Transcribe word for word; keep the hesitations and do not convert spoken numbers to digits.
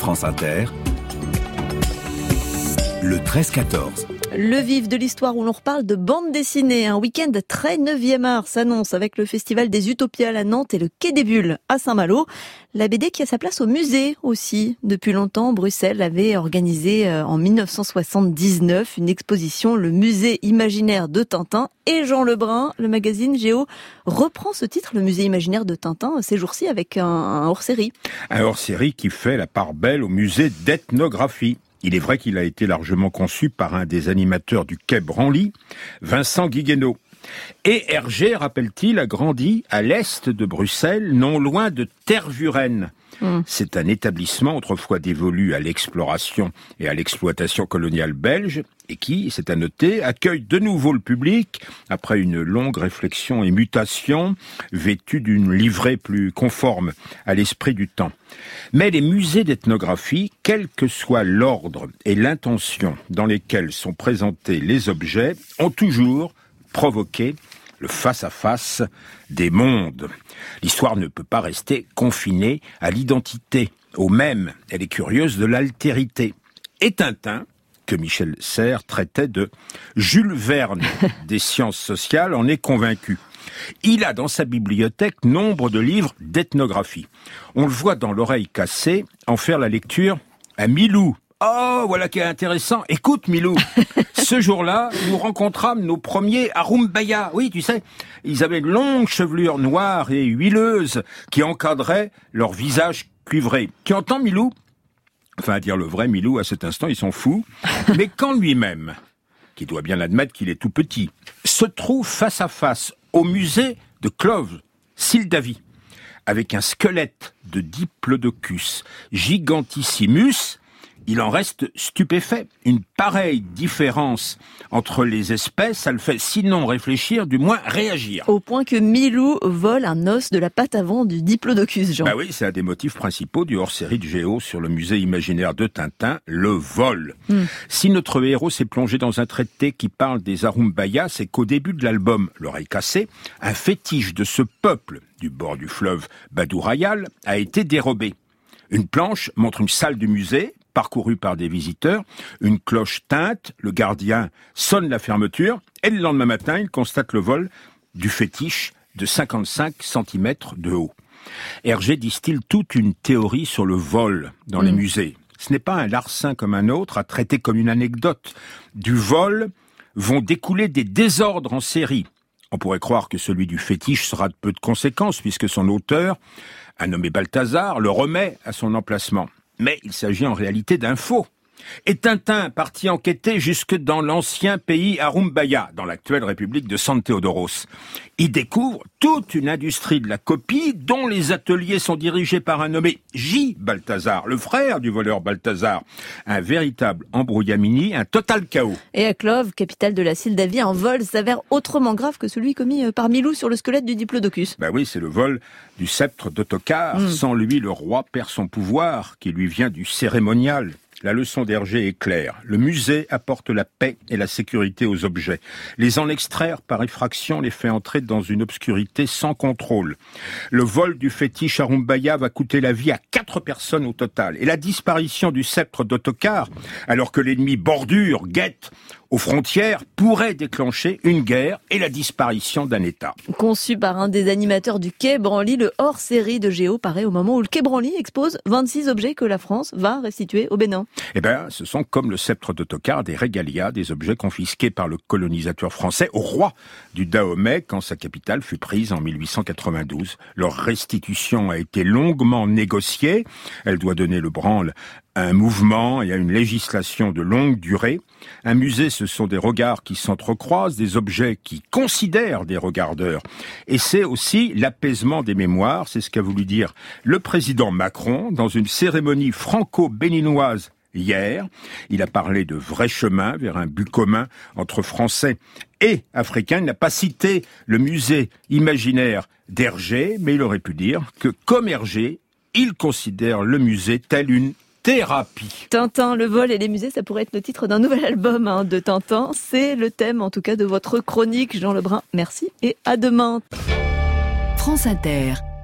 France Inter, le treize quatorze. Le vif de l'histoire où l'on reparle de bande dessinée. Un week-end très neuvième art s'annonce avec le Festival des Utopiales à Nantes et le Quai des Bulles à Saint-Malo. La B D qui a sa place au musée aussi. Depuis longtemps, Bruxelles avait organisé en dix-neuf cent soixante-dix-neuf une exposition, le Musée imaginaire de Tintin. Et Jean Lebrun, le magazine Géo, reprend ce titre, le Musée imaginaire de Tintin, ces jours-ci avec un, un hors-série. Un hors-série qui fait la part belle au musée d'ethnographie. Il est vrai qu'il a été largement conçu par un des animateurs du Quai Branly, Vincent Guiguenot. Et Hergé, rappelle-t-il, a grandi à l'est de Bruxelles, non loin de Tervuren. Mmh. C'est un établissement autrefois dévolu à l'exploration et à l'exploitation coloniale belge et qui, c'est à noter, accueille de nouveau le public après une longue réflexion et mutation vêtue d'une livrée plus conforme à l'esprit du temps. Mais les musées d'ethnographie, quel que soit l'ordre et l'intention dans lesquels sont présentés les objets, ont toujours provoqué le face-à-face des mondes. L'histoire ne peut pas rester confinée à l'identité. Au même, elle est curieuse de l'altérité. Et Tintin, que Michel Serres traitait de Jules Verne des sciences sociales, en est convaincu. Il a dans sa bibliothèque nombre de livres d'ethnographie. On le voit dans L'Oreille cassée en faire la lecture à Milou. Oh, voilà qui est intéressant. Écoute, Milou, ce jour-là, nous rencontrâmes nos premiers Arumbaya. Oui, tu sais, ils avaient une longue chevelure noire et huileuse qui encadrait leur visage cuivré. Tu entends, Milou ? Enfin, à dire le vrai, Milou, à cet instant, ils sont fous. Mais quand lui-même, qui doit bien admettre qu'il est tout petit, se trouve face à face au musée de Clove, Sildavie, avec un squelette de Diplodocus gigantissimus, il en reste stupéfait. Une pareille différence entre les espèces, ça le fait sinon réfléchir, du moins réagir. Au point que Milou vole un os de la patte avant du Diplodocus, Jean. Bah oui, c'est un des motifs principaux du hors-série de Géo sur le musée imaginaire de Tintin, le vol. Hmm. Si notre héros s'est plongé dans un traité qui parle des Arumbaya, c'est qu'au début de l'album L'Oreille cassée, un fétiche de ce peuple du bord du fleuve Badou-Rayal a été dérobé. Une planche montre une salle du musée, parcouru par des visiteurs, une cloche tinte, le gardien sonne la fermeture, et le lendemain matin, il constate le vol du fétiche de cinquante-cinq centimètres de haut. Hergé distille toute une théorie sur le vol dans mmh. les musées. Ce n'est pas un larcin comme un autre, à traiter comme une anecdote. Du vol vont découler des désordres en série. On pourrait croire que celui du fétiche sera de peu de conséquences, puisque son auteur, un nommé Balthazar, le remet à son emplacement. Mais il s'agit en réalité d'un faux. Et Tintin partit enquêter jusque dans l'ancien pays Arumbaya, dans l'actuelle république de San Theodoros. Il découvre toute une industrie de la copie dont les ateliers sont dirigés par un nommé J. Balthazar, le frère du voleur Balthazar. Un véritable embrouillamini, un total chaos. Et à Clove, capitale de la Sildavie, un vol s'avère autrement grave que celui commis par Milou sur le squelette du Diplodocus. Bah oui, c'est le vol du sceptre d'Ottokar. Mmh. Sans lui, le roi perd son pouvoir, qui lui vient du cérémonial. La leçon d'Hergé est claire. Le musée apporte la paix et la sécurité aux objets. Les en extraire par effraction les fait entrer dans une obscurité sans contrôle. Le vol du fétiche Arumbaya va coûter la vie à quatre personnes au total. Et la disparition du sceptre d'Ottokar, alors que l'ennemi bordure, guette aux frontières, pourrait déclencher une guerre et la disparition d'un État. Conçu par un des animateurs du Quai Branly, le hors-série de Géo paraît au moment où le Quai Branly expose vingt-six objets que la France va restituer au Bénin. Eh bien, ce sont comme le sceptre d'Ottokar, des régalias, des objets confisqués par le colonisateur français au roi du Dahomey quand sa capitale fut prise en mille huit cent quatre-vingt-douze. Leur restitution a été longuement négociée. Elle doit donner le branle à un mouvement et à une législation de longue durée. Un musée, ce sont des regards qui s'entrecroisent, des objets qui considèrent des regardeurs. Et c'est aussi l'apaisement des mémoires, c'est ce qu'a voulu dire le président Macron dans une cérémonie franco-béninoise hier. Il a parlé de vrai chemin vers un but commun entre Français et Africains. Il n'a pas cité le musée imaginaire d'Hergé, mais il aurait pu dire que, comme Hergé, il considère le musée tel une thérapie. Tintin, le vol et les musées, ça pourrait être le titre d'un nouvel album hein, de Tintin. C'est le thème, en tout cas, de votre chronique, Jean Lebrun. Merci et à demain. France Inter.